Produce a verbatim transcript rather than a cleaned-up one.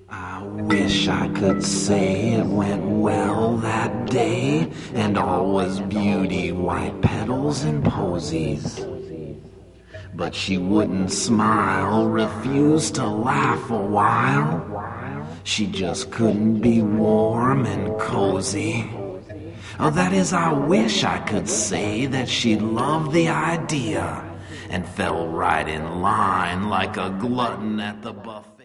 I wish I could say it went well that day, and all was beauty, white petals and posies. But she wouldn't smile, refused to laugh a while. She just couldn't be warm and cozy. Oh, that is, I wish I could say that she loved the idea and fell right in line like a glutton at the buffet.